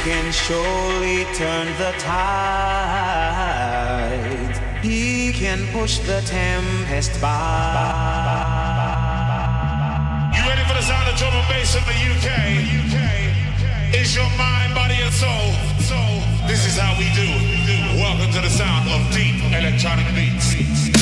can surely turn the tide. He can push the tempest by. You ready for the sound of drum and bass in the UK? Is your mind, body, and soul? This is how we do. Welcome to the sound of deep electronic beats.